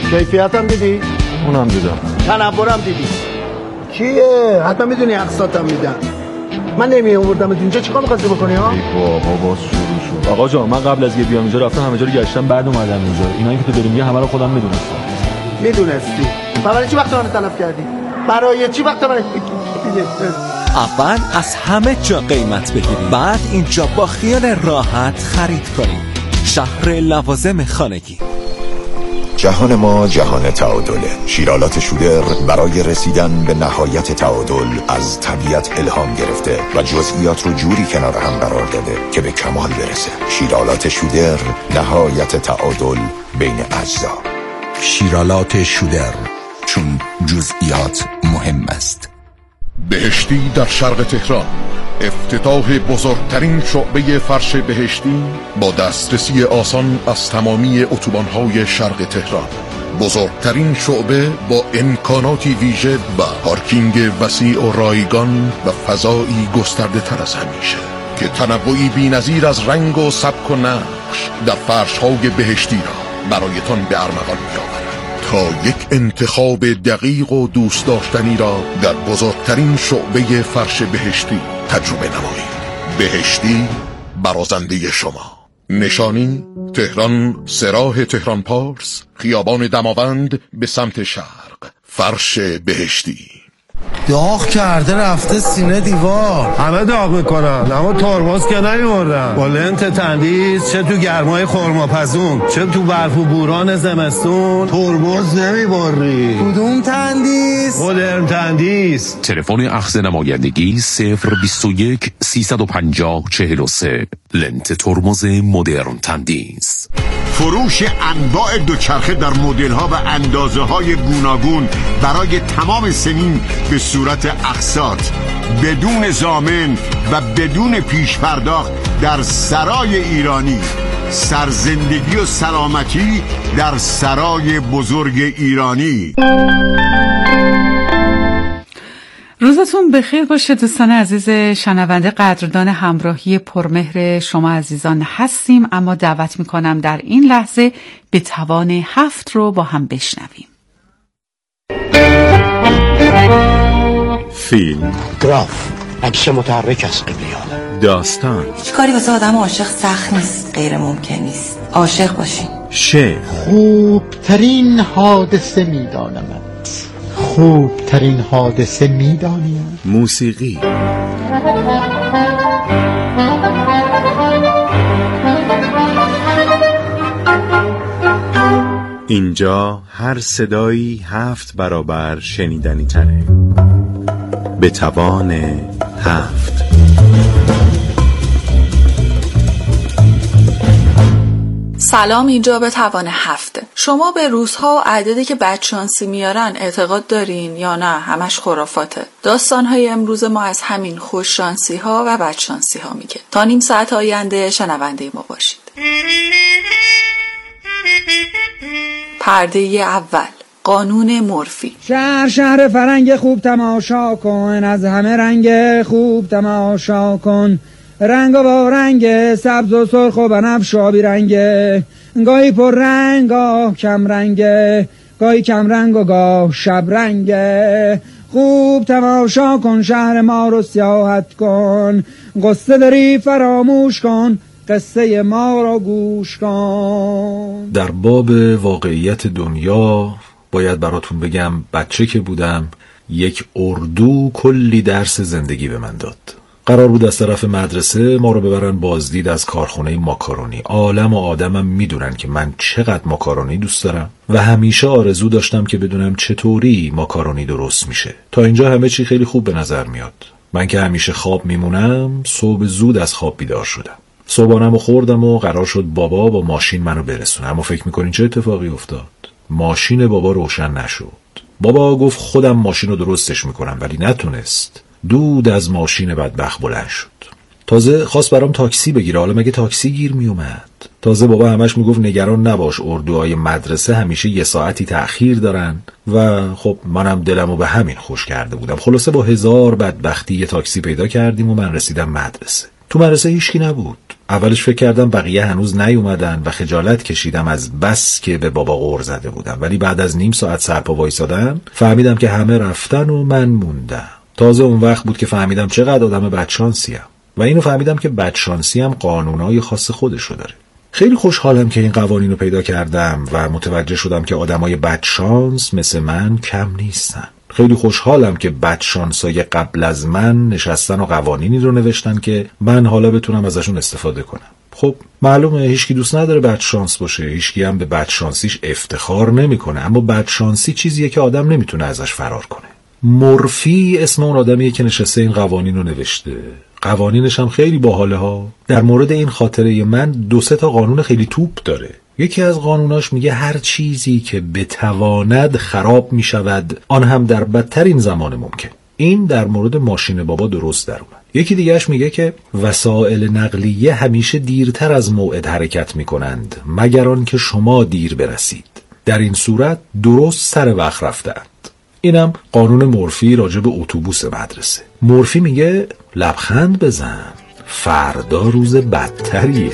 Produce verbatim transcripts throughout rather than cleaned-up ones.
کیفیت هم دیدی؟ اونم دیدم. تنوع هم دیدی؟ کیه؟ حتما میدونی اقساط هم میدن. من نمی آوردم اینجا چیکار می‌خواستی بکنی ها؟ ای بابا باز شروع شد. آقا جان من قبل از یه بیام اینجا رفتم همه جا رو گشتم بعد اومدم اینجا. اینایی که تو داری میگی همه رو خودم میدونستم. میدونستی؟ برای چی وقت من تلف کردی؟ برای چی وقت من اول از همه جا قیمت بگیرید، بعد اینجا با خیال راحت خرید کنید. شهر لوازم خانگی. جهان ما جهان تعادله. شیرالات شودر برای رسیدن به نهایت تعادل از طبیعت الهام گرفته و جزئیات رو جوری کنار هم قرار داده که به کمال برسه. شیرالات شودر، نهایت تعادل بین اجزا. شیرالات شودر، چون جزئیات مهم است. بهشتی در شرق تهران، افتتاح بزرگترین شعبه فرش بهشتی با دسترسی آسان از تمامی اتوبان‌های شرق تهران. بزرگترین شعبه با امکاناتی ویژه و پارکینگ وسیع و رایگان و فضایی گسترده تر از همیشه که تنوعی بی‌نظیر از رنگ و سبک و نقش در فرش‌های بهشتی را برایتان به ارمغان می‌آورد. تا یک انتخاب دقیق و دوست داشتنی را در بزرگترین شعبه فرش بهشتی تجربه نمایید. بهشتی، برازنده شما. نشانی تهران، سراح تهران پارس، خیابان دماوند به سمت شرق. فرش بهشتی. داغ کرده رفته سینه دیوار. همه داغ میکنن اما ترمز که نمیوردن. با لنت تندیس چه تو گرمای خرماپزون چه تو برف و بوران زمستون ترمز نمیبری. کدوم تندیس؟ مدرن تندیس. تلفن اخذ نمایندگی صفر بیست و یک سیصد و پنجاه چهل و سه. لنت ترمز مدرن تندیس. فروش انواع دوچرخه در مدل ها و اندازه های گوناگون برای تمام سنین به صورت اقساط بدون ضامن و بدون پیش پرداخت در سرای ایرانی. سرزندگی و سلامتی در سرای بزرگ ایرانی. روزتون بخیر باشه دوستان عزیز شنونده قدردان همراهی پرمهر شما عزیزان هستیم، اما دعوت میکنم در این لحظه به توان هفت رو با هم بشنویم. فیلم، گراف، عکس متحرک از قبلیان، داستان. کاری واسه آدم عاشق سخت نیست، غیر ممکن نیست. عاشق باشین. شعر. خوبترین حادثه میدانم. خوبترین حادثه میدانیم. موسیقی. اینجا هر صدایی هفت برابر شنیدنی تره. به توان هفت. سلام، اینجا به توان هفته. شما به روزها و عددی که بدشانسی میارن اعتقاد دارین یا نه همش خرافاته؟ داستانهای امروز ما از همین خوششانسی ها و بدشانسی ها میگه. تا نیم ساعت آینده شنونده ما باشید. پرده اول، قانون مورفی. شهر شهر فرنگ خوب تماشا کن، از همه رنگ خوب تماشا کن. رنگ با رنگ سبز و سرخ و بنفش و آبی رنگه، گاهی پر رنگ گاه کم رنگه، گاهی کم رنگ و گاه شب رنگه. خوب تماشا کن شهر ما رو سیاحت کن، قصه داری فراموش کن قصه ما رو گوش کن. در باب واقعیت دنیا باید براتون بگم بچه که بودم یک اردو کلی درس زندگی به من داد. قرار بود از طرف مدرسه ما رو ببرن بازدید از کارخونه ماکارونی. عالم و آدمم میدونن که من چقدر ماکارونی دوست دارم و همیشه آرزو داشتم که بدونم چطوری ماکارونی درست میشه. تا اینجا همه چی خیلی خوب به نظر میاد. من که همیشه خواب میمونم، صبح زود از خواب بیدار شدم. صبحانمو خوردم و قرار شد بابا با ماشین منو برسونه. اما فکر میکنین چه اتفاقی افتاد؟ ماشین بابا روشن نشد. بابا گفت خودم ماشین رو درستش میکنم، ولی نتونست. دود از ماشین بدبخت بلند شد. تازه خواست برام تاکسی بگیره. حالا مگه تاکسی گیر می اومد؟ تازه بابا همش میگفت نگران نباش، اردوهای مدرسه همیشه یه ساعتی تأخیر دارن و خب منم دلمو به همین خوش کرده بودم. خلاصه با هزار بدبختی یه تاکسی پیدا کردیم و من رسیدم مدرسه. تو مدرسه هیچکی نبود. اولش فکر کردم بقیه هنوز نیومدن و خجالت کشیدم از بس که به بابا غر زده بودم، ولی بعد از نیم ساعت سرپا وایسادن فهمیدم که همه رفتن و من موندم. تازه اون وقت بود که فهمیدم چقدر آدم بدشانسیم و اینو فهمیدم که بدشانسی هم قانونای خاص خودشو داره. خیلی خوشحالم که این قوانین رو پیدا کردم و متوجه شدم که آدمای بدشانس مثل من کم نیستن. خیلی خوشحالم که بدشانسای قبل از من نشستن و قوانینی رو نوشتن که من حالا بتونم ازشون استفاده کنم. خب معلومه هیچکی دوست نداره بدشانس باشه، هیچکی هم به بدشانسیش افتخار نمیکنه، اما بدشانسی چیزیه که آدم نمیتونه ازش فرار کنه. مورفی اسم اون آدمیه که نشسته این قوانین رو نوشته. قوانینش هم خیلی باحاله ها. در مورد این خاطره من دو سه تا قانون خیلی توپ داره. یکی از قانوناش میگه هر چیزی که بتواند خراب میشود، آن هم در بدترین زمان ممکن. این در مورد ماشین بابا درست در اومد. یکی دیگهش میگه که وسایل نقلیه همیشه دیرتر از موعد حرکت میکنند مگر آن که شما دیر برسید. در این صورت درست سر وقت رفتند. اینم قانون مورفی راجع به اتوبوس مدرسه. مورفی میگه لبخند بزن، فردا روز بدتریه.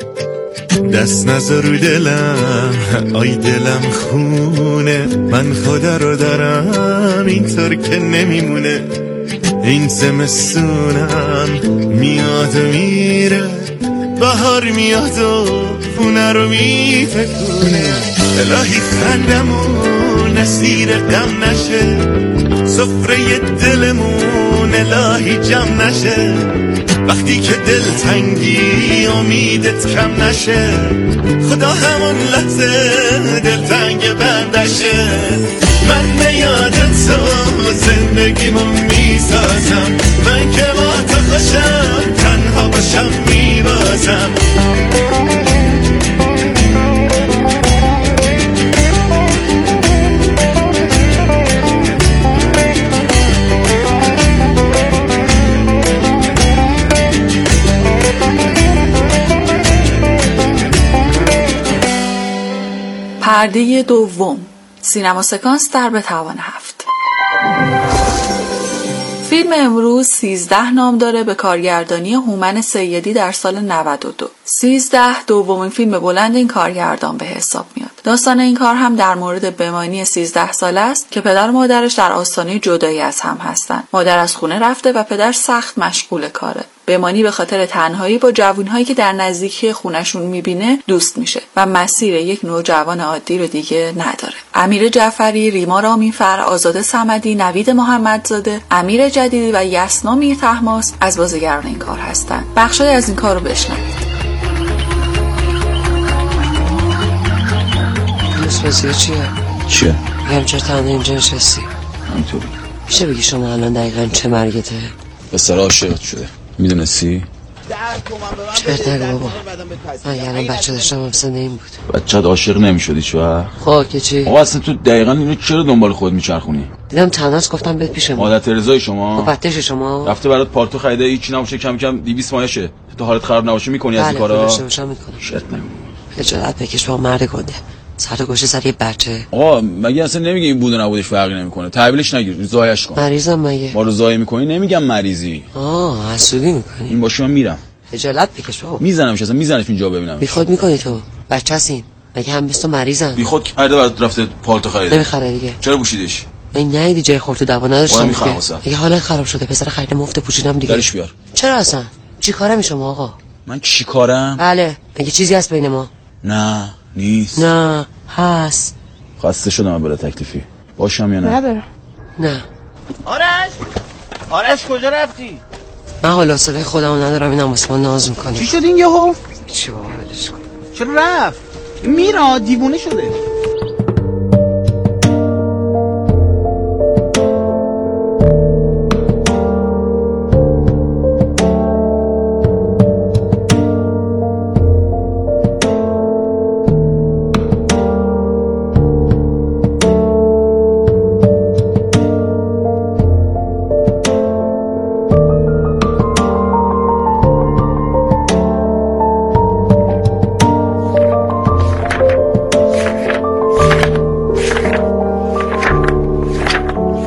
دست نذار رو دلم، آی دلم خونه، من خدا رو دارم اینطور که نمیمونه. این زمستونم میاد و میره، بهار میاد و خونه رو میتکونه. الهی خندمون اسیر غم نشه، سفره دلمون الهی جمع نشه. وقتی که دل تنگی امیدت کم نشه، خدا همون لحظه دل تنگ بندشه. من میاد تو زندگیمو میسازم، من که با تو خوشم تنها باشم میبازم. پرده دوم، سینما سکانس در بتوان هفت. فیلم امروز سیزده نام داره به کارگردانی هومن سیدی در سال نود و دو. سیزده دومین فیلم بلند این کارگردان به حساب میاد. داستان این کار هم در مورد بمانی سیزده ساله است که پدر و مادرش در آستانه جدایی از هم هستن. مادر از خونه رفته و پدر سخت مشغول کاره. بمانی به خاطر تنهایی با جوانهایی که در نزدیکی خونشون میبینه دوست میشه و مسیر یک نوجوان عادی رو دیگه نداره. امیر جعفری، ریما رامینفر، آزاده صمدی، نوید محمدزاده، امیر جدیدی و یسنا میر طهماسب از بازیگران این کار هستن. بخشی از این کار رو بشنوید. مسئله چیه؟ چیه؟ میگم چرا تنها اینجا نشستی؟ همینطوری. میشه بگی شما الان دقیقا چه مرگته؟ به سر عاشقت شده. میدونستی؟ چرت نگو بابا. من یعنی بچه داشتم هم سنده این بود. بچه عاشق نمیشدی چوه؟ خب که چی؟ آقا اصلا تو دقیقا اینو چرا دنبال خود میچرخونی؟ دیدم تنهاست گفتم بهت پیشم. مادر رضای شما؟ خب بچه‌ش شما؟ رفته برات پالتو خریده، هیچی نباشه کم کم دویست مایشه. تو حالت خراب نباشه میکنی از این کارا؟ بله خودشم میکنم. شرط نگو. خجالت بکش با مرد گنده. سر گوشه سر یه بچه. آقا مگه اصلا نمیگه این بود و نبودش فرقی نمیکنه. تحویلش نگیر، زایش کن. مریضم مگه؟ ما رو زای میکنی نمیگم مریضی. آه حسودی میکنی. این باشه من میرم. خجالت بکش بابا. میزنمش اصلا میزنش اینجا ببینم. بی خود میکنی تو. بچه‌سین. مگه هم مثل تو مریضم. بی خود کرده بعد رفته پالتو خریده. نمیخره دیگه. چرا پوشیدش؟ من ندیدی جای خورد تو دوا نداشتم. دیگه حالت خراب شده پسر خرید مفت پوشیدم دیگه. درش بیار. چرا اصلا؟ چی کارمی شما آقا؟ من چی کارم؟ بله. مگه چیزی هست بین ما؟ نه نیست. نه هست. خسته شدم برای تکلیفی. باشم یا نه؟ نه برم. نه. آرش آرش کجا رفتی؟ من حالا صدای خودمو ندارم اینم واسه من ناز میکنی. چی شد این یهو؟ چی بابا ولش کن. چرا رفت؟ میرا دیوونه شده.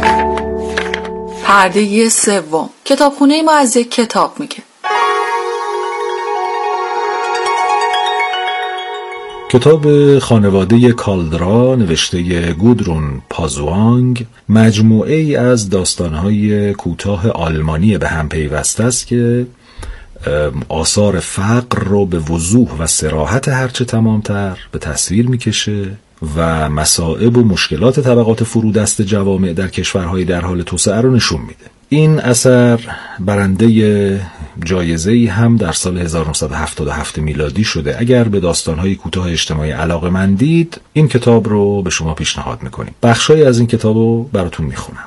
پرده سوم، کتابخونه ما از یک کتاب میگه. کتاب خانواده کالدرا نوشته گودرون پازوانگ مجموعه ای از داستانهای کوتاه آلمانی به هم پیوسته است که آثار فقر رو به وضوح و صراحت هرچه تمامتر به تصویر میکشه و مصائب و مشکلات طبقات فرودست جوامع در کشورهای در حال توسعه رو نشون میده. این اثر برنده جایزه‌ای هم در سال هزار و نهصد و هفتاد و هفت میلادی شده. اگر به داستانهای کوتاه اجتماعی علاقه‌مندید این کتاب رو به شما پیشنهاد میکنیم. بخشایی از این کتاب رو براتون میخونم.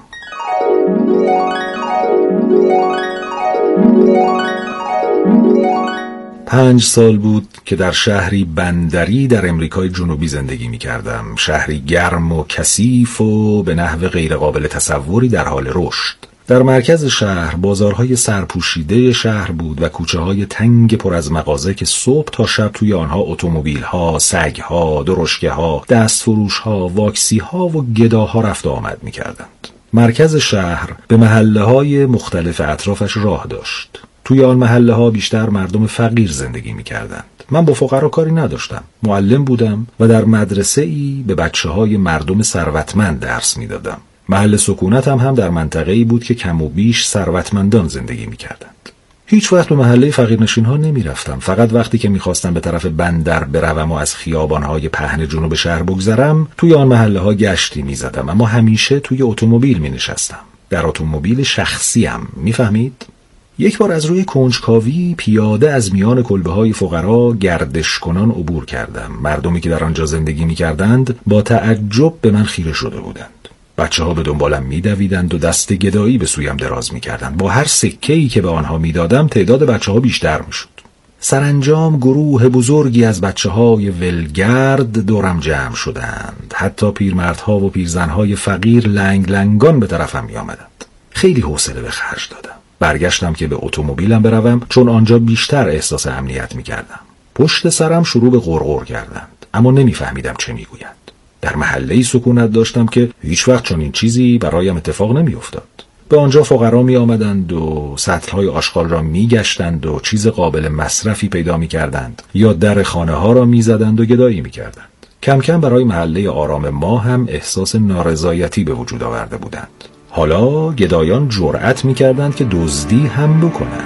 پنج سال بود که در شهری بندری در امریکای جنوبی زندگی می کردم. شهری گرم و کثیف و به نحو غیر قابل تصوری در حال رشد. در مرکز شهر بازارهای سرپوشیده شهر بود و کوچه های تنگ پر از مغازه که صبح تا شب توی آنها اتومبیل ها، سگ ها، درشکه ها، دستفروش ها، واکسی ها و گداها رفت و آمد می کردند. مرکز شهر به محله های مختلف اطرافش راه داشت. توی آن محله ها بیشتر مردم فقیر زندگی می کردند. من با فقرا کاری نداشتم. معلم بودم و در مدرسه ای به بچه های مردم ثروتمند درس می دادم. محل سکونتم هم در منطقه‌ای بود که کم و بیش ثروتمندان زندگی می کردند. هیچ وقت به محله فقیرنشین ها نمی رفتم. فقط وقتی که می خواستم به طرف بندر بروم و از خیابان های پهن جنوب شهر بگذرم توی آن محله ها گشتی می زدم، اما همیشه توی اتومبیل می نشستم. در اتومبیل شخصیم. می فهمید؟ یک بار از روی کنجکاوی پیاده از میان کلبه‌های فقرا گردش کنان عبور کردم. مردمی که در آنجا زندگی می‌کردند با تعجب به من خیره شده بودند. بچه‌ها به دنبالم می‌دویدند و دست گدایی به سویم دراز می‌کردند. با هر سکه‌ای که به آنها می‌دادم تعداد بچه‌ها بیشتر می‌شد. سرانجام گروه بزرگی از بچه‌های ولگرد دورم جمع شدند. حتی پیرمردها و پیرزن‌های فقیر لنگ لنگان به طرفم می‌آمدند. خیلی حوصله به خرج دادم. برگشتم که به اتومبیلم بروم، چون آنجا بیشتر احساس امنیت می‌کردم. پشت سرم شروع به غرغر کردند، اما نمی‌فهمیدم چه می‌گویند. در محله‌ای سکونت داشتم که هیچ وقت چنین چیزی برایم اتفاق نمی‌افتاد. به آنجا فقرا می‌آمدند و سطل‌های آشغال را می‌گشتند و چیز قابل مصرفی پیدا می‌کردند یا در خانه‌ها را می‌زدند و گدایی می‌کردند. کم کم برای محله آرام ما هم احساس نارضایتی به وجود آورده بودند. حالا گدایان جرأت می‌کردند که دزدی هم بکنند.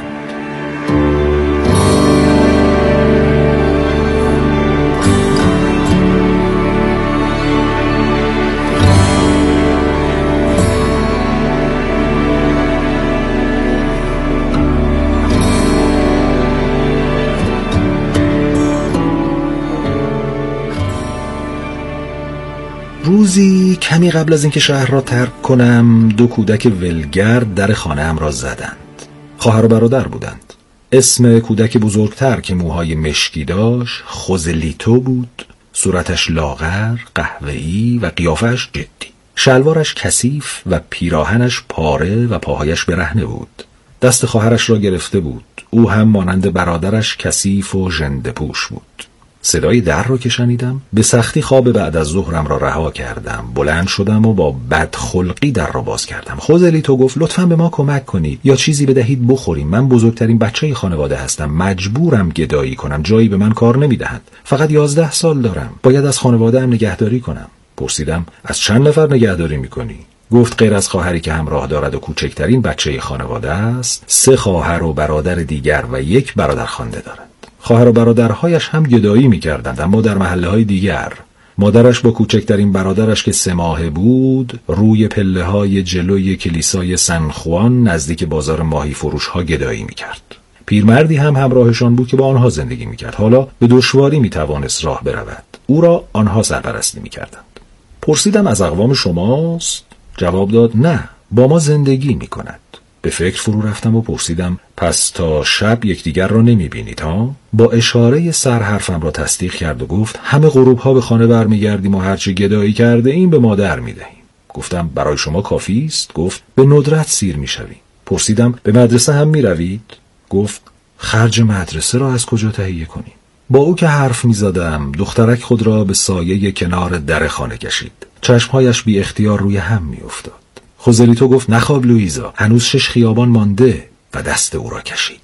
روزی کمی قبل از اینکه شهر را ترک کنم دو کودک ولگرد در خانه‌ام را زدند. خواهر و برادر بودند. اسم کودک بزرگتر که موهای مشکی داشت خوزلیتو بود. صورتش لاغر، قهوه‌ای و قیافش جدی. شلوارش کثیف و پیراهنش پاره و پاهایش برهنه بود. دست خواهرش را گرفته بود. او هم مانند برادرش کثیف و ژنده‌پوش بود. صدای در رو که شنیدم به سختی خواب بعد از ظهرم را رها کردم. بلند شدم و با بدخلقی در را باز کردم. خوزلیتو گفت لطفاً به ما کمک کنید یا چیزی بدهید بخوریم. من بزرگترین بچه خانواده هستم. مجبورم گدایی کنم. جایی به من کار نمیدهند. فقط یازده سال دارم. باید از خانواده هم نگهداری کنم. پرسیدم از چند نفر نگهداری میکنی؟ گفت غیر از خواهری که همراه دارد و کوچکترین بچه خانواده است، سه خواهر و برادر دیگر و یک برادر خوانده دارد. خواهر و برادرهایش هم گدایی می‌کردند، اما در محله‌های دیگر. مادرش با کوچکترین برادرش که سه ماهه بود روی پله‌های جلوی کلیسای سن خوان نزدیک بازار ماهی فروش‌ها گدایی می‌کرد. پیرمردی هم همراهشان بود که با آنها زندگی می‌کرد. حالا به دشواری می‌توانست راه برود. او را آنها سرپرستی می‌کردند. پرسیدم از اقوام شماست؟ جواب داد نه، با ما زندگی می‌کند. به فکر فرو رفتم و پرسیدم پس تا شب یکدیگر را نمی‌بینید ها؟ با اشاره سر حرفم را تصدیق کرد و گفت همه غروب ها به خانه برمیگردیم و هرچی گدایی کرده این به مادر میدهیم. گفتم برای شما کافی است؟ گفت به ندرت سیر میشویم. پرسیدم به مدرسه هم میروید؟ گفت خرج مدرسه را از کجا تهیه کنیم؟ با او که حرف میزدم دخترک خود را به سایه کنار در خانه کشید. چشمهایش بی اختیار روی هم میافتاد. خوزلیتو گفت نخواب لویزا، هنوز شش خیابان مانده و دست او را کشید.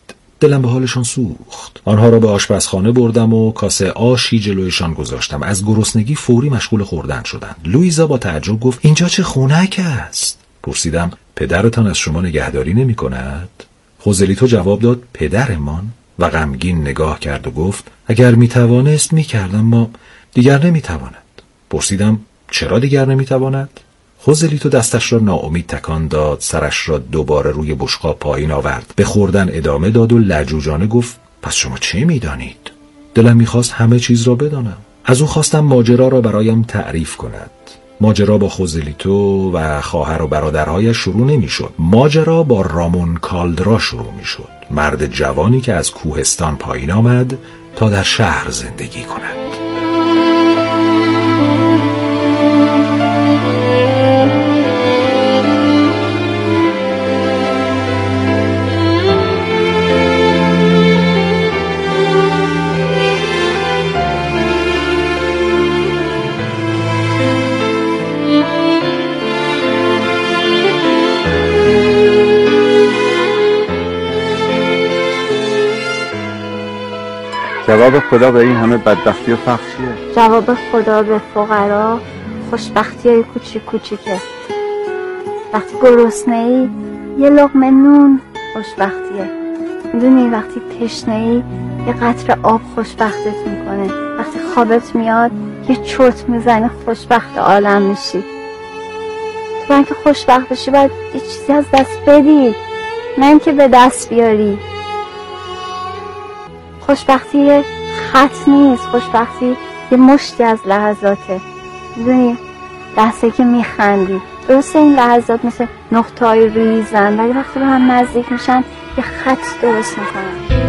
دلم به حالشان سوخت. آنها را به آشپزخانه بردم و کاسه آشی جلویشان گذاشتم. از گرسنگی فوری مشغول خوردن شدند. لویزا با تعجب گفت اینجا چه خنک است؟ پرسیدم پدرتان از شما نگهداری نمی کند؟ خوزلیتو جواب داد پدرمان؟ و غمگین نگاه کرد و گفت اگر می توانست می کردم، ما دیگر نمی تواند. پرسیدم چرا دیگر نمی تواند؟ خوزلیتو دستش را ناامید تکان داد، سرش را دوباره روی بشقاب پایین آورد، به خوردن ادامه داد و لجوجانه گفت پس شما چه می دانید؟ دلم می خواست همه چیز را بدانم. از او خواستم ماجرا را برایم تعریف کند. ماجرا با خوزلیتو و خواهر و برادرهایش شروع نمی شد. ماجرا با رامون کالدرا شروع می شد. مرد جوانی که از کوهستان پایین آمد تا در شهر زندگی کند. جواب خدا به این همه بدبختی و فقر چیه؟ جواب خدا به فقرا خوشبختی های کوچیک کوچیکه. وقتی گرسنه‌ای یه لقمه نون خوشبختیه. میدونی وقتی تشنه‌ای یه قطره آب خوشبختت میکنه. وقتی خوابت میاد یه چرت میزنی خوشبخت عالم میشی. تو اینکه خوشبخت بشی باید یه چیزی از دست بدی، نه اینکه به دست بیاری. خوشبختی خط نیست، خوشبختی یه مشتی از لحظاته. میدونی لحظه که میخندی، درسته این لحظات مثل نقطه‌های ریزن ولی وقتی به هم نزدیک میشن یه خط درست میکنن.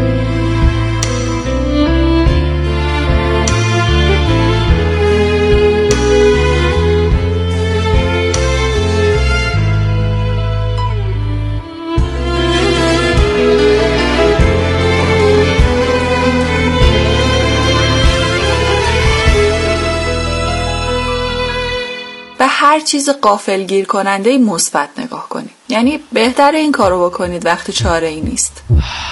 به هر چیز غافلگیر کننده مثبت نگاه کنید. یعنی بهتر این کارو بکنید وقتی چاره ای نیست.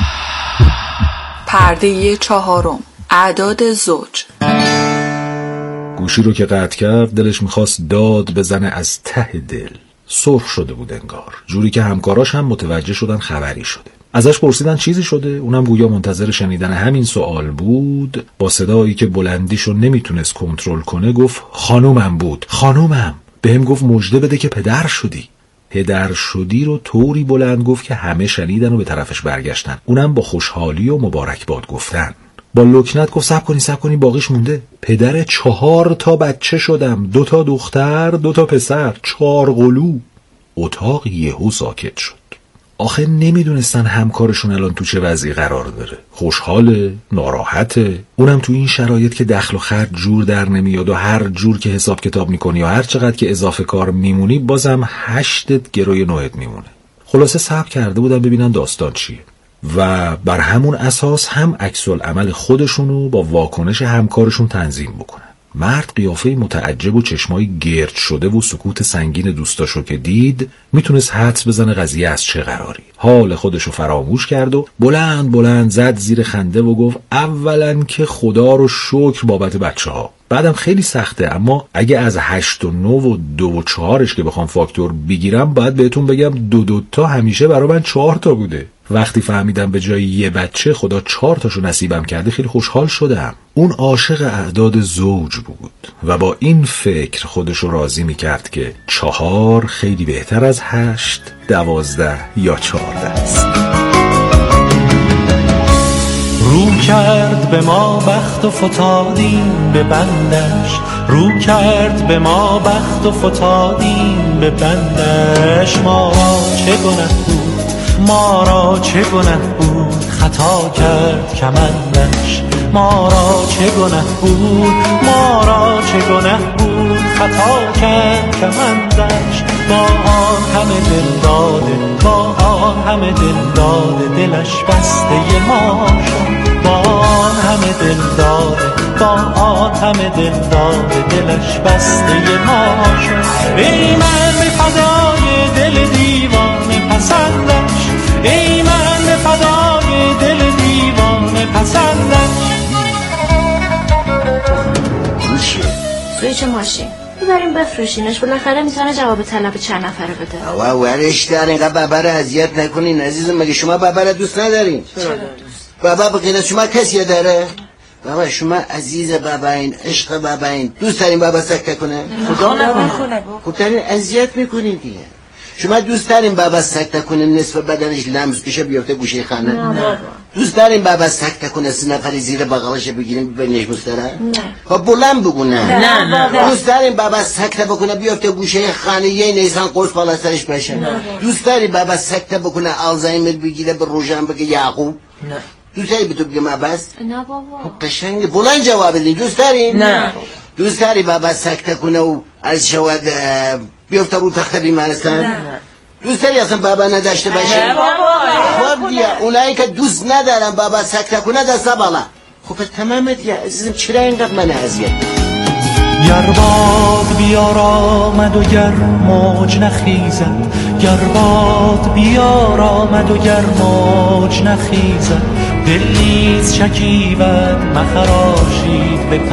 پرده چهارم، اعداد زوج. گوشی رو که قطع کرد دلش میخواست داد بزنه از ته دل. سرخ شده بود انگار، جوری که همکاراش هم متوجه شدن خبری شده. ازش پرسیدن چیزی شده، اونم گویا منتظر شنیدن همین سوال بود. با صدایی که بلندیشو نمیتونست کنترل کنه گفت خانومم بود، خانومم. بهم گفت مژده بده که پدر شدی. پدر شدی رو طوری بلند گفت که همه شنیدن و به طرفش برگشتن، اونم با خوشحالی و مبارکباد گفتن. با لکنت گفت صبر کنی صبر کنی باقیش مونده. پدر چهار تا بچه شدم، دو تا دختر دو تا پسر، چهار قلو. اتاق یهو ساکت شد. آخه نمیدونستن همکارشون الان تو چه وضعی قرار داره. خوشحاله، ناراحته، اونم تو این شرایط که دخل و خرج جور در نمیاد و هر جور که حساب کتاب میکنی و هر چقدر که اضافه کار میمونی بازم هشتت گروی نوعت میمونه. خلاصه صبر کرده بودن ببینن داستان چیه و بر همون اساس هم عکس العمل خودشونو با واکنش همکارشون تنظیم بکنن. مرد قیافه متعجب و چشمای گرد شده و سکوت سنگین دوستاشو که دید میتونست حدس بزنه قضیه از چه قراری. حال خودشو فراموش کرد و بلند بلند زد زیر خنده و گفت اولا که خدا رو شکر بابت بچه ها. بعدم خیلی سخته، اما اگه از هشت و نو و دو و چهارش که بخوام فاکتور بگیرم باید بهتون بگم دو دو تا همیشه برای من چهار تا بوده. وقتی فهمیدم به جای یه بچه خدا چهار تاشو نصیبم کرده خیلی خوشحال شدم. اون عاشق اعداد زوج بود و با این فکر خودشو راضی میکرد که چهار خیلی بهتر از هشت، دوازده یا چهارده است. رو کرد به ما بخت و فتادیم به بندش، رو کرد به ما بخت و فتادیم به بندش. ما را چه گناه بود، ما را چه گناه بود، خطا کرد کمندش. ما را چه گناه بود، ما را چه گناه بود، خطا کرد کمندش. با آن همه دل داده، با آن همه دل داده، دلش بسته ما شد. با آن همه دل داده، با آن همه دل داده، دلش بسته ما شد. ای من به فدای دل دیوانه پسندش، ای من به فدای دل ماشین ببریم بفروشینش، بالاخره میتونه جواب طلب چند نفره بده. آوا ورش دار، اینقدر بابا رو اذیت نکنین عزیزم. مگه شما بابا رو دوست ندارین؟ چرا دوست؟ بابا بغیر از شما کسی داره؟ بابا شما عزیز بابا این، عشق بابا این، دوست دارین بابا سکته کنه؟ خدا نکنه. خب دارین اذیت میکنین دیگه. شما دوست دارین بابا سکته کنه نصف بدنش لمس بشه بیفته گوشه خانه؟ نه. دوست دارین بابا سکته کنه سه نفری زیر بغلش بگیریم ببینیش مستره؟ نه. خب بلند بگو نه. نه. دوست دارین بابا سکته بکنه بیفته گوشه خانه یه نیسان قرص بالا سرش بشه؟ نه. دوست دارین بابا سکته بکنه آلزایمر بگیره به روزان بگه یعقوب؟ نه. دوست داری به تو بگم عباس؟ نه بابا. خب قشنگ بلند جواب بدین. دوست دارین؟ نه. دوست داری بابا سکته کنه و از شود بیفته رو تخت بیمارستان؟ نه. دوست داری اصلا بابا نداشته باشه؟ نه بابا. خب دیگه اونایی که دوست ندارن بابا سکته کنه دسته بالا. خب تمام دیگه عزیزم چرا اینقدر من اذیت؟ گر باد بیار آمد و گر موج نخیزد، گر باد بیار آمد و گر موج نخیزد، دل نیز شکیبد مخراشید به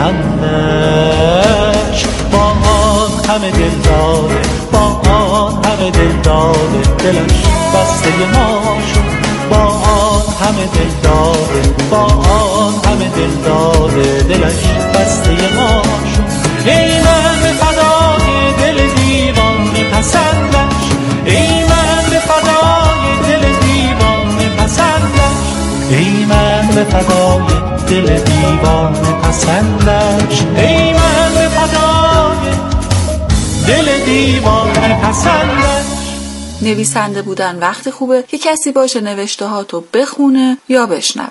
پندش. با آن همه دل داده، با آن همه دل داده، دلش بسته ما شد. با آن همه دل داده، با آن همه دل داده، دلش بسته ما شد. ای من به فدای دل دیوانه پسندش، ای من به فدای دل دیوانه پسندش، ای من به فدای دل دیوانه پسندش، ای من به فدای دل دیوانه پسندش. نویسنده بودن وقت خوبه که کسی باشه نوشته ها تو بخونه یا بشنوه.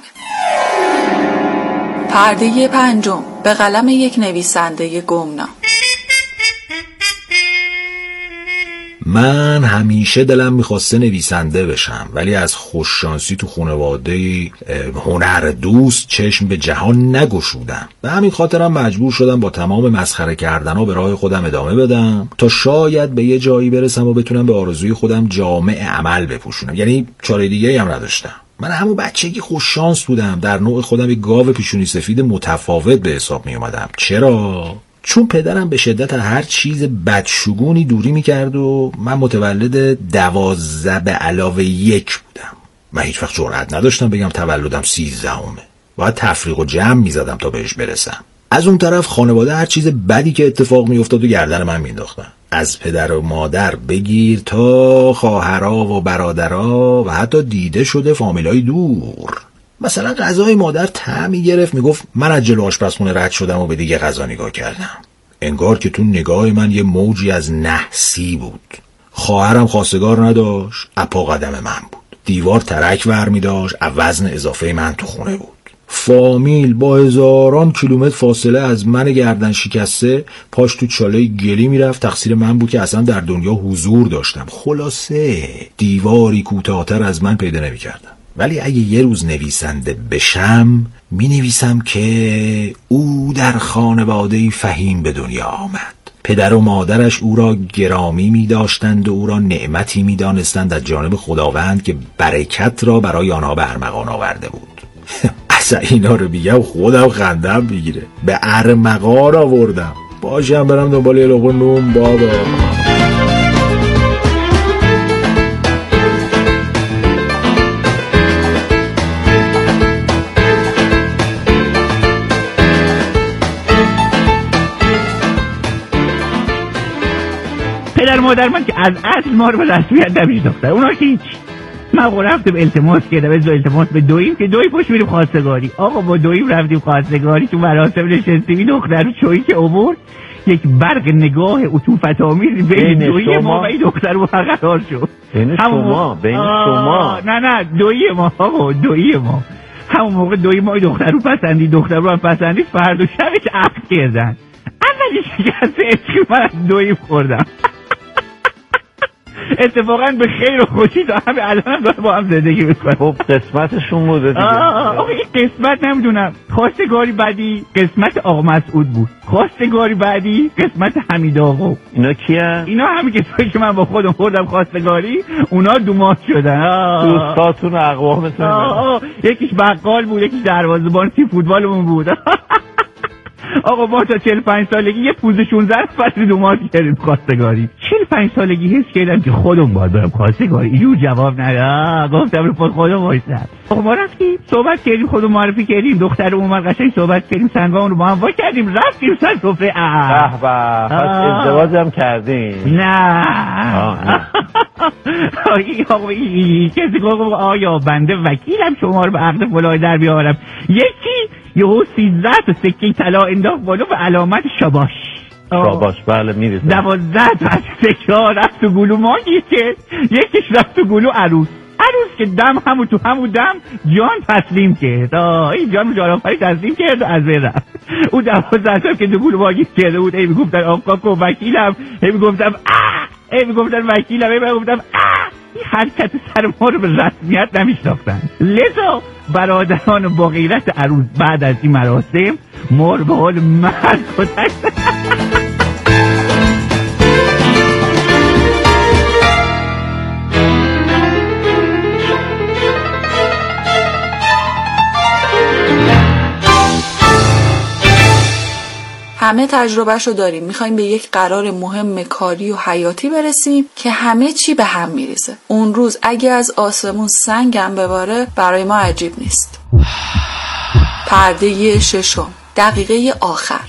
پرده پنجم به قلم یک نویسنده گمنام. من همیشه دلم میخواسته نویسنده بشم، ولی از خوششانسی تو خانواده هنر دوست چشم به جهان نگشودم. به همین خاطرم مجبور شدم با تمام مسخره کردنها به راه خودم ادامه بدم تا شاید به یه جایی برسم و بتونم به آرزوی خودم جامع عمل بپوشونم. یعنی چاره دیگه هم نداشتم. من همون بچگی خوش شانس بودم، در نوع خودم یک گاو پیشونی سفید متفاوت به حساب می اومدم. چرا؟ چون پدرم به شدت هر چیز بدشگونی دوری میکرد و من متولد دوازده به علاوه یک بودم. من هیچ وقت جرئت نداشتم بگم تولدم سیزدهمه. باید تفریق و جمع میزدم تا بهش برسم. از اون طرف خانواده هر چیز بدی که اتفاق میافتاد و گردن من مینداختن. از پدر و مادر بگیر تا خواهرها و برادرها و حتی دیده شده فامیلای دور. مثلا غذای مادر طعمی گرفت میگفت من از جلو آشپزخونه رد شدم و به دیگه غذا نگاه کردم. انگار که تو نگاه من یه موجی از نحسی بود. خواهرم خواستگار نداشت، اپا قدم من بود. دیوار ترک ور میداشت، وزن اضافه من تو خونه بود. فامیل با هزاران کیلومتر فاصله از من گردن شکسته پاش تو چاله گلی میرفت. تقصیر من بود که اصلا در دنیا حضور داشتم. خلاصه دیواری کوتاه‌تر از من پیدا نمی‌کردم. ولی اگه یه روز نویسنده بشم می نویسم که او در خانواده‌ای فهیم به دنیا آمد. پدر و مادرش او را گرامی می داشتند و او را نعمتی می دانستند از جانب خداوند که برکت را برای آنها به ارمغان آورده بود. اصلا اینا رو بگم خودم خندم بگیره. به ارمغان آوردم. باشم برم دنبال یه لقمه نون بابا. پدر مادر من که از اصل ما رو به رسمیت نمیشناختن. اونا که هیچ. من رفتم التماس کردم از التماس به دویم که دوی پشت میریم خواستگاری. آقا با دویم رفتیم خواستگاری، تو مراسم نشستیم. این دختر رو چویی که آورد یک برق نگاه عطوفت‌آمیز بین دوی ما و این دختر برقرار شد. بین شما بین شما نه نه دوی ما آقا دوی ما همون موقع دوی ما این دختر رو پسندید، دختر رو هم پسندید. فردا شبش عقد کردن. اولی شکست عشقی من از دوی خوردم. اتفاقا به خیر و خوشی تا همه الان هم داره با هم زندگی میکنه. خب قسمتشون بوده دیگه. آقا این قسمت نمیدونم. خواستگاری بعدی قسمت آقا مسعود بود، خواستگاری بعدی قسمت حمید آقا. اینا کیه؟ اینا همین کسایی که من با خودم خوردم خواستگاری، اونا دومات شدن. دوستاتون و اقوامتون. یکیش بقال بود، یکیش دروازه‌بان تیم فوتبالمون بود. آقا ما تا چهل و پنج سالگی یه پوز شانزده فصل دومات کردیم خواستگاری. چهل و پنج سالگی حس کردم که خودم باید برم خواستگاری. اینجور جواب نده. گفتم رو پای خودم وایسم. آقا ما رفتیم صحبت کردیم، خودمون معرفی کردیم، دختر اومد قشنگ صحبت کردیم، سنگامون رو با هم وا کردیم، رفتیم سر سفره. به به. پس ازدواج هم کردیم؟ نه. آقا این کسی گفت آیا بنده وکیلم شما رو به عقد فلان در بیارم. یکی یهو سیزده تا سکه طلا انداخت بالا به علامت شاباش. شاباش بله میرسه. دوازده تا سکه ها رفت تو گلو ما، یکیش رفت تو گلو عروس. عروس که دم همون تو همون دم جان تسلیم کرد. این جان جارافری تسلیم کرد و از بین رفت. اون دوازده تا که تو گلو ما کرده بود، ای میگفتن آقا کو وکیلم، ای میگفتم آه، ای میگفتن وکیلم، ای میگفتم آه. این حرکت سر ما رو به رسمیت نمیشناختن. لذا برادران با غیرت عروس بعد از این مراسم مار به حال مرد گذاشتن. همه تجربهشو داریم. میخوایم به یک قرار مهم کاری و حیاتی برسیم که همه چی به هم میریزه. اون روز اگه از آسمون سنگم بباره برای ما عجیب نیست. پرده ششم، دقیقه آخر.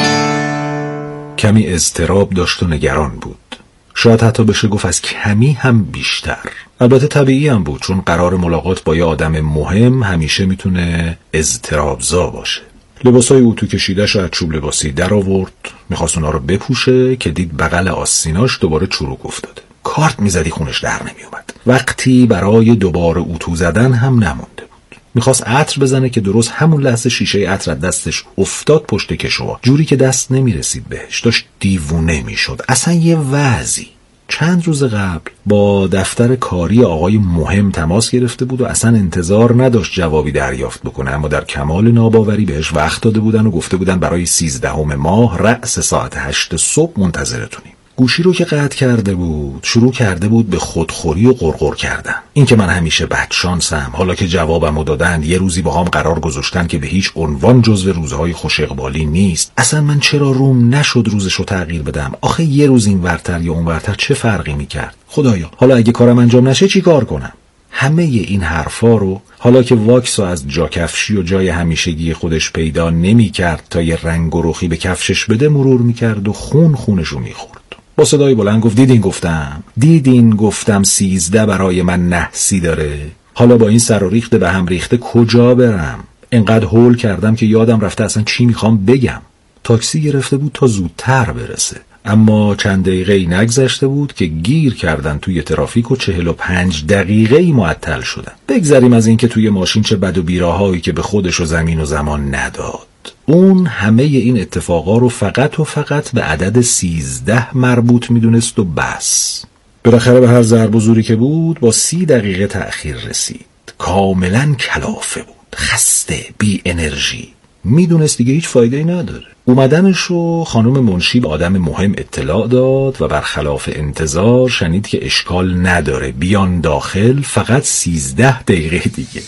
کمی اضطراب داشت و نگران بود. شاید حتی بشه گفت از کمی هم بیشتر. البته طبیعی هم بود، چون قرار ملاقات با یه آدم مهم همیشه میتونه اضطرابزا باشه. لباسای اتو کشیده‌ش از چوب لباسی در آورد، میخواست اونا رو بپوشه که دید بغل آستیناش دوباره چروک افتاده. کارت میزدی خونش در نمیومد. وقتی برای دوباره اتو زدن هم نمونده بود. میخواست عطر بزنه که درست همون لحظه شیشه عطر از دستش افتاد پشت کشوها، جوری که دست نمیرسید بهش. داشت دیوونه میشد. اصلا یه وضعی. چند روز قبل با دفتر کاری آقای مهم تماس گرفته بود و اصلا انتظار نداشت جوابی دریافت بکنه، اما در کمال ناباوری بهش وقت داده بودن و گفته بودن برای سیزدهم ماه رأس ساعت هشت صبح منتظرتونیم. گوشی رو که قطع کرده بود شروع کرده بود به خودخوری و غرغر کردن. این که من همیشه بدشانسم، حالا که جوابمو دادن یه روزی با هم قرار گذاشتن که به هیچ عنوان جزو روزهای خوش اقبالی نیست، اصلا من چرا روم نشد روزشو تغییر بدم؟ آخه یه روز این ورتر یا اون ورتر چه فرقی میکرد؟ خدایا حالا اگه کارم انجام نشه چی کار کنم؟ همه این حرفا رو حالا که واکسو از جا کفشی و جای همیشگی خودش پیدا نمیکرد تا یه رنگ و رخی به کفشش بده مرور میکرد و خون خونشو میخورد. با صدای بلند گفت دیدین گفتم دیدین گفتم سیزده برای من نحسی داره. حالا با این سر و ریخت به هم ریخته کجا برم؟ انقدر هول کردم که یادم رفته اصلا چی میخوام بگم. تاکسی گرفته بود تا زودتر برسه، اما چند دقیقه ای نگذشته بود که گیر کردن توی ترافیک و چهل و پنج دقیقه ای معطل شدن. بگذریم از این که توی ماشین چه بد و بیراهایی که به خودش و زمین و زمان نداد. اون همه این اتفاقا رو فقط و فقط به عدد سیزده مربوط میدونست و بس. بالاخره به هر ضرب و زوری که بود با سی دقیقه تأخیر رسید. کاملا کلافه بود، خسته، بی انرژی. میدونست دیگه هیچ فایده ای نداره. اومدنشو خانم منشی به آدم مهم اطلاع داد و برخلاف انتظار شنید که اشکال نداره، بیان داخل، فقط سیزده دقیقه دیگه.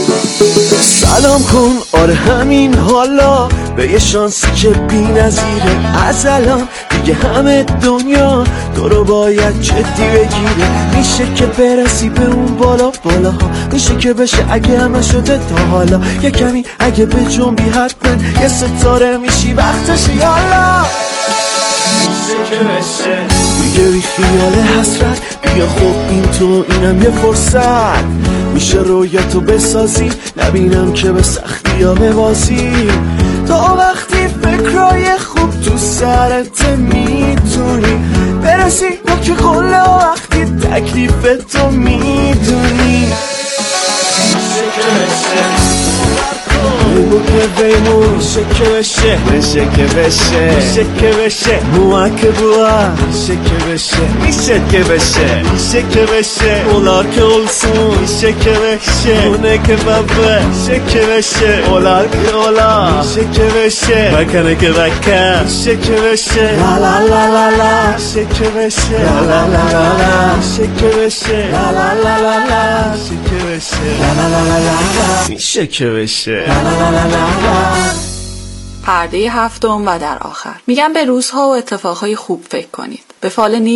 سلام کن آره همین حالا به یه شانسی که بی نظیره. از الان دیگه همه دنیا تو رو باید جدی بگیره. میشه که برسی به اون بالا بالا ها، میشه که بشه اگه همه شده تا حالا. یه کمی اگه به جنبی حتما یه ستاره میشی وقتش یالا. میشه که بشه دیگه بی خیال حسرت، بیا خب این تو اینم یه فرصت. میشه رویاتو بسازی نبینم که به سختی ها ببازی. تا وقتی فکرای خوب تو سرت میتونی برسی نوک قله و وقتی تکلیفتو میدونی. میشه که بشه بگو که بیمون میشه که بشه میشه که بشه میشه که بشه موه که بوه میشه که بشه میشه که بشه میشه که بشه اولار که اولسون میشه که بشه اونه که ببه میشه که بشه اولار که اولا میشه که بشه بکنه که بکن میشه که بشه لا لا لا لا لا میشه که بشه لا لا لا لا لا میشه که بشه لا لا لا لا لا میشه که بشه لا لا لا لا لا میشه که بشه لا لا لا لا لا. پرده هفتم و در آخر میگم به روزها و اتفاقهای خوب فکر کنید. به فال